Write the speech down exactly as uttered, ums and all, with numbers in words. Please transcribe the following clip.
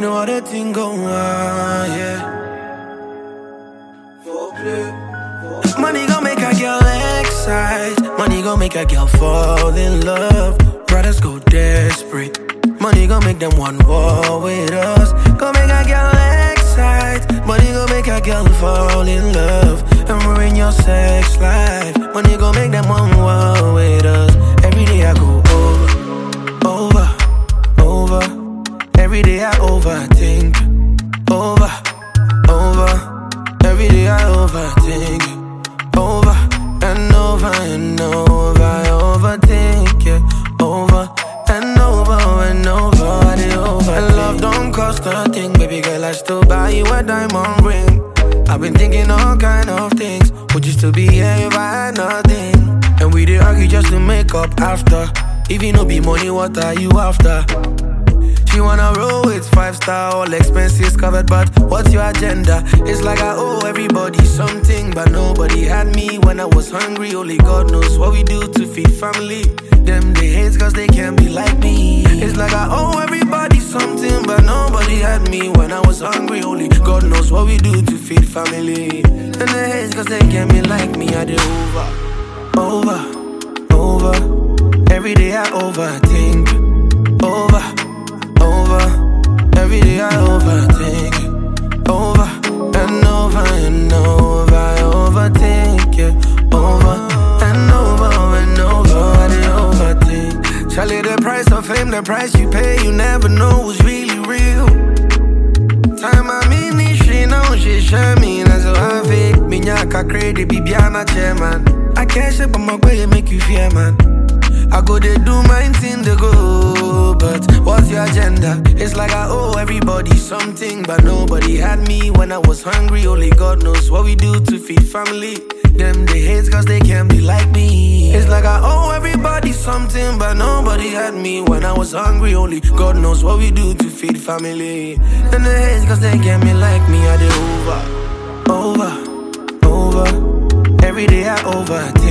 know how the thing go on, yeah. Money gon' make a girl excite. Money gon' make a girl fall in love. Brothers go desperate. Money gon' make them want war with us. Gon' make a girl excite. Money gon' make a girl fall in love and ruin your sex life. Money gon' make them want war with us. Every day I go over, over, over. Every day I overthink. Over, over. Every day I overthink. Over and over and over. I overthink, yeah. Over and over and over. I did over. And love don't cost a thing, baby girl. I still buy you a diamond ring. I've been thinking all kind of things. Would you still be here if I had nothing? And we did argue just to make up after. If you no be money, what are you after? She wanna roll with five star, all expenses covered, but what's your agenda? It's like I owe everybody something, but nobody had me when I was hungry. Only God knows what we do to feed family. Them they hate cause they can't be like me. It's like I owe everybody something, but nobody had me when I was hungry. Only God knows what we do to feed family. And they hate cause they can't be like me. I do over, over, over. Every day I overthink. Over, over. Every day I overthink. Over and over and over. I overthink, yeah. Over and over and over. I did overthink. Charlie, the price of fame, the price you pay, you never know who's really real. Time I mean, she know she share me. That's how I fake. Minyaka crazy, Bibiana chairman. I can't ship on my way, make you fear, man. I go they do my thing to go, but what's your agenda? It's like I owe everybody something, but nobody had me when I was hungry. Only God knows what we do to feed family. Them they hate cause they can't be like me. It's like I owe everybody something, but nobody had me when I was hungry. Only God knows what we do to feed family. And they hate cause they can't be like me. I did over, over, over. Every day I overthink.